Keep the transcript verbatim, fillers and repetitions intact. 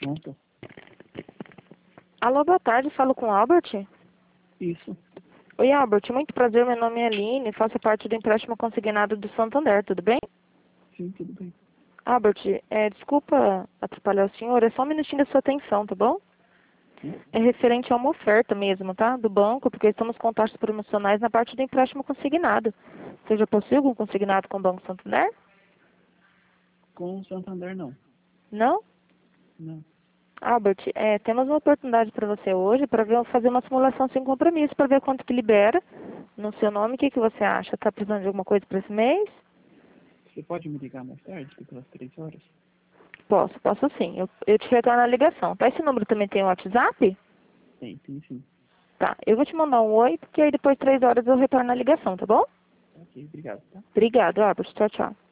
Pronto. Alô, boa tarde, falo com o Albert? Isso. Oi, Albert, muito prazer, meu nome é Aline, faço parte do empréstimo consignado do Santander, tudo bem? Sim, tudo bem. Albert, é, desculpa atrapalhar o senhor, é só um minutinho da sua atenção, tá bom? Sim. É referente a uma oferta mesmo, tá? Do banco, porque estamos com taxas promocionais na parte do empréstimo consignado. Você já possui algum consignado com o Banco Santander? Com o Santander, não. Não? Não. Albert, é, temos uma oportunidade para você hoje para fazer uma simulação sem compromisso, para ver quanto que libera no seu nome. O que, que você acha? Está precisando de alguma coisa para esse mês? Você pode me ligar mais tarde, tipo pelas três horas? Posso, posso sim. Eu, eu te retorno na ligação. Tá? Esse número também tem o WhatsApp? Tem, tem sim. Tá. Eu vou te mandar um oi, porque aí depois de três horas eu retorno na ligação, tá bom? Ok, obrigado, tá? Obrigado, Albert. Tchau, tchau.